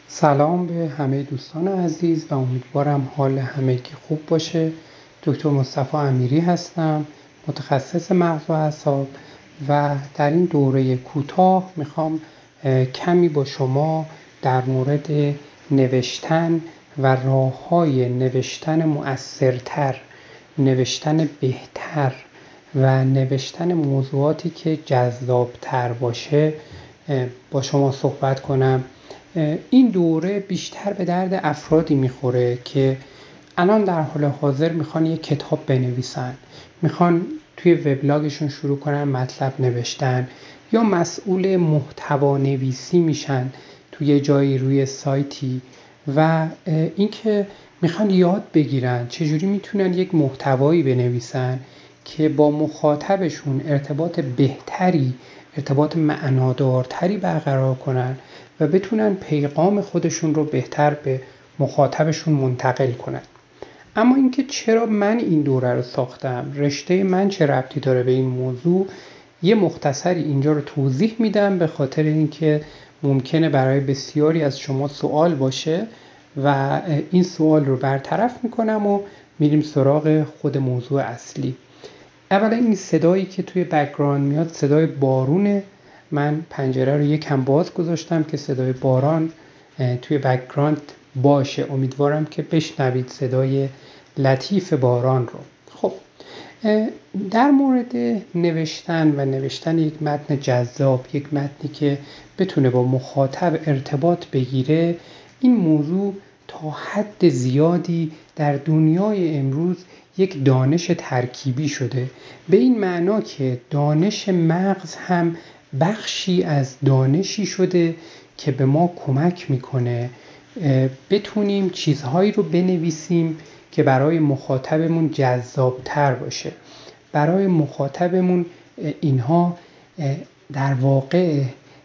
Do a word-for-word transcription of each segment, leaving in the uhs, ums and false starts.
سلام به همه دوستان عزیز و امیدوارم حال همگی خوب باشه. دکتر مصطفی امیری هستم، متخصص مغز و اعصاب، و در این دوره کوتاه میخوام کمی با شما در مورد نوشتن و راه‌های نوشتن مؤثرتر، نوشتن بهتر و نوشتن موضوعاتی که جذابتر باشه با شما صحبت کنم. این دوره بیشتر به درد افرادی میخوره که الان در حال حاضر میخوان یک کتاب بنویسن، میخوان توی وبلاگشون شروع کنن مطلب نوشتن، یا مسئول محتوا نویسی میشن توی جایی روی سایتی، و اینکه میخوان یاد بگیرن چجوری میتونن یک محتوایی بنویسن که با مخاطبشون ارتباط بهتری، ارتباط معنادارتری برقرار کنن و بتونن پیغام خودشون رو بهتر به مخاطبشون منتقل کنن. اما اینکه چرا من این دوره رو ساختم، رشته من چه ربطی داره به این موضوع، یه مختصری اینجا رو توضیح میدم، به خاطر اینکه ممکنه برای بسیاری از شما سوال باشه و این سوال رو برطرف میکنم و میریم سراغ خود موضوع اصلی. اولا این صدایی که توی بک‌گراند میاد صدای بارونه. من پنجره رو یکم باز گذاشتم که صدای باران توی بک‌گراند باشه. امیدوارم که بشنوید صدای لطیف باران رو. خب در مورد نوشتن و نوشتن یک متن جذاب، یک متنی که بتونه با مخاطب ارتباط بگیره، این موضوع تا حد زیادی در دنیای امروز یک دانش ترکیبی شده، به این معنا که دانش مغز هم بخشی از دانشی شده که به ما کمک میکنه بتونیم چیزهایی رو بنویسیم که برای مخاطبمون جذابتر باشه، برای مخاطبمون اینها در واقع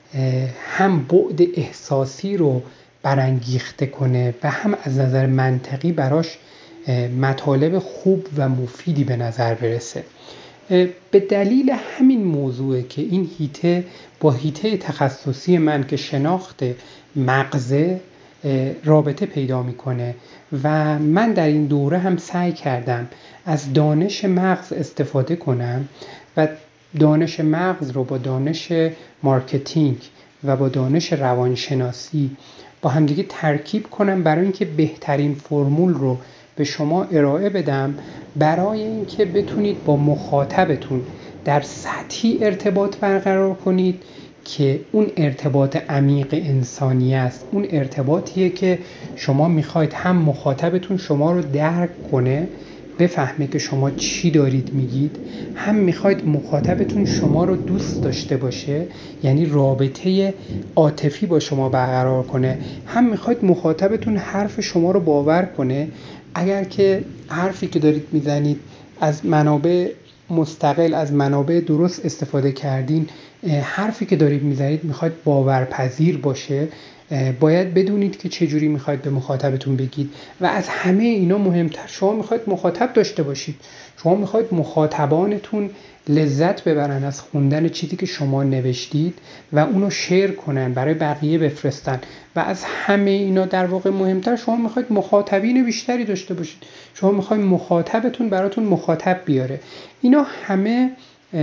هم بعد احساسی رو برانگیخته کنه و هم از نظر منطقی براش مطالب خوب و مفیدی به نظر برسه. به دلیل همین موضوعه که این هیته با هیته تخصصی من که شناخت مغزه رابطه پیدا میکنه و من در این دوره هم سعی کردم از دانش مغز استفاده کنم و دانش مغز رو با دانش مارکتینگ و با دانش روانشناسی با همدیگه ترکیب کنم برای اینکه بهترین فرمول رو به شما ارائه بدم، برای اینکه بتونید با مخاطبتون در سطحی ارتباط برقرار کنید که اون ارتباط عمیق انسانی است. اون ارتباطیه که شما میخواید هم مخاطبتون شما رو درک کنه، بفهمه که شما چی دارید میگید، هم میخواید مخاطبتون شما رو دوست داشته باشه، یعنی رابطه عاطفی با شما برقرار کنه، هم میخواید مخاطبتون حرف شما رو باور کنه. اگر که حرفی که دارید میزنید از منابع مستقل، از منابع درست استفاده کردین، حرفی که دارید میزنید میخواید باورپذیر باشه، باید بدونید که چجوری میخواید به مخاطبتون بگید. و از همه اینا مهمتر شما میخواید مخاطب داشته باشید. شما میخواید مخاطبانتون لذت ببرن از خوندن چیزی که شما نوشتید و اونو شیر کنن، برای بقیه بفرستن. و از همه اینا در واقع مهمتر شما میخواید مخاطبین بیشتری داشته باشید. شما میخواید مخاطبتون براتون مخاطب بیاره. اینا همه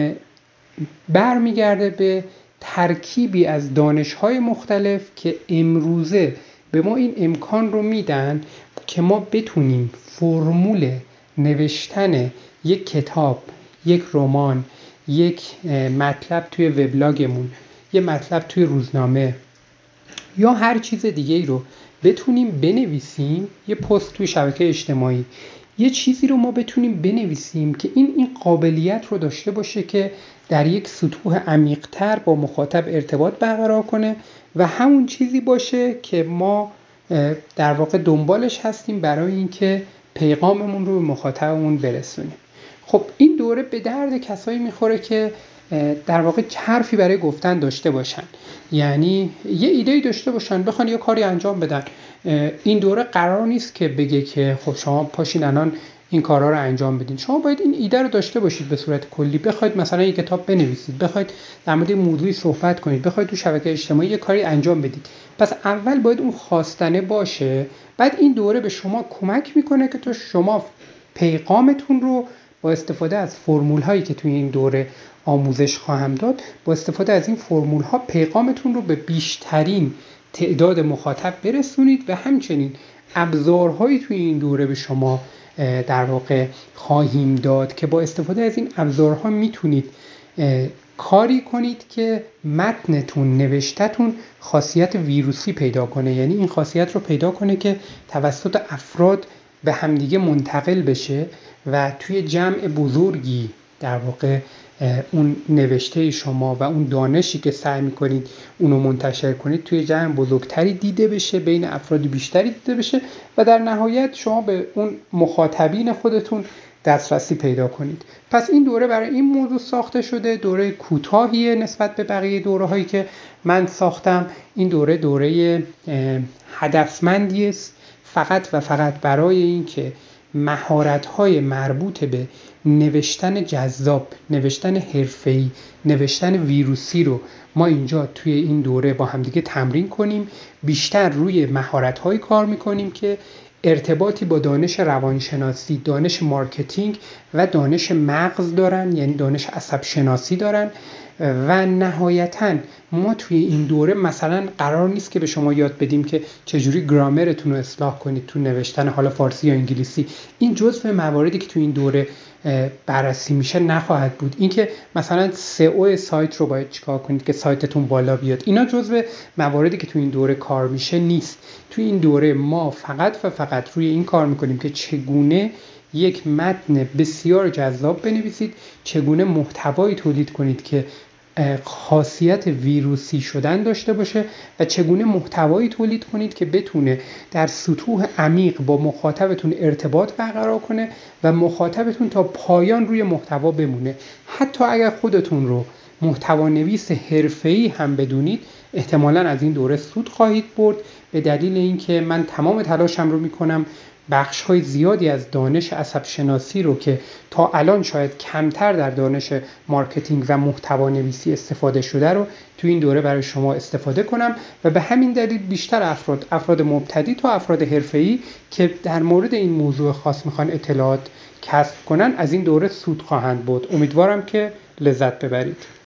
برمیگرده به ترکیبی از دانش‌های مختلف که امروزه به ما این امکان رو میدن که ما بتونیم فرمول نوشتن یک کتاب، یک رمان، یک مطلب توی وبلاگمون، یک مطلب توی روزنامه یا هر چیز دیگه ای رو بتونیم بنویسیم، یه پست توی شبکه اجتماعی، یه چیزی رو ما بتونیم بنویسیم که این این قابلیت رو داشته باشه که در یک سطوح عمیق‌تر با مخاطب ارتباط برقرار کنه و همون چیزی باشه که ما در واقع دنبالش هستیم برای اینکه پیغاممون رو به مخاطبمون برسونیم. خب این دوره به درد کسایی میخوره که در واقع حرفی برای گفتن داشته باشن، یعنی یه ایده‌ای داشته باشن، بخوان یه کاری انجام بدن. این دوره قرار نیست که بگه که خب شما پاشین الان این کارها رو انجام بدین. شما باید این ایده رو داشته باشید به صورت کلی. بخواید مثلا یک کتاب بنویسید، بخواید در مورد موضوعی صحبت کنید، بخواید تو شبکه اجتماعی یه کاری انجام بدید، پس اول باید اون خواستنه باشه. بعد این دوره به شما کمک میکنه که تو شما پیغامتون رو با استفاده از فرمول هایی که توی این دوره آموزش خواهم داد، با استفاده از این فرمول ها پیغامتون رو به بیشترین تعداد مخاطب برسونید و همچنین ابزارهایی توی این دوره به شما در واقع خواهیم داد که با استفاده از این ابزارها میتونید کاری کنید که متنتون، نوشتتون خاصیت ویروسی پیدا کنه. یعنی این خاصیت رو پیدا کنه که توسط افراد به همدیگه منتقل بشه و توی جمع بزرگی در واقع اون نوشته شما و اون دانشی که سعی میکنید اونو منتشر کنید توی جمع بزرگتری دیده بشه، بین افراد بیشتری دیده بشه و در نهایت شما به اون مخاطبین خودتون دسترسی پیدا کنید. پس این دوره برای این موضوع ساخته شده. دوره کوتاهیه نسبت به بقیه دوره هایی که من ساختم. این دوره دوره هدفمندی است فقط و فقط برای این که مهارت‌های مربوط به نوشتن جذاب، نوشتن حرفه‌ای، نوشتن ویروسی رو ما اینجا توی این دوره با همدیگه تمرین کنیم. بیشتر روی مهارت‌های کار می‌کنیم که ارتباطی با دانش روانشناسی، دانش مارکتینگ و دانش مغز دارن، یعنی دانش عصب شناسی دارن. و نهایتاً ما توی این دوره مثلا قرار نیست که به شما یاد بدیم که چجوری گرامرتون رو اصلاح کنید تو نوشتن، حالا فارسی یا انگلیسی. این جزء مواردی که توی این دوره بررسی میشه نخواهد بود. اینکه مثلا سئو سایت رو باید چیکار کنید که سایتتون بالا بیاد، اینا جزء مواردی که توی این دوره کار میشه نیست. توی این دوره ما فقط و فقط روی این کار میکنیم که چگونه یک متن بسیار جذاب بنویسید، چگونه محتوایی تولید کنید که خاصیت ویروسی شدن داشته باشه و چگونه محتوایی تولید کنید که بتونه در سطوح عمیق با مخاطبتون ارتباط برقرار کنه و مخاطبتون تا پایان روی محتوا بمونه. حتی اگر خودتون رو محتوا نویس حرفه‌ای هم بدونید، احتمالاً از این دوره سود خواهید برد، به دلیل اینکه من تمام تلاشم رو میکنم بخش‌های زیادی از دانش عصب شناسی رو که تا الان شاید کمتر در دانش مارکتینگ و محتوا نویسی استفاده شده رو تو این دوره برای شما استفاده کنم و به همین دلیل بیشتر افراد افراد مبتدی تا افراد حرفه‌ای که در مورد این موضوع خاص میخوان اطلاعات کسب کنن از این دوره سود خواهند برد. امیدوارم که لذت ببرید.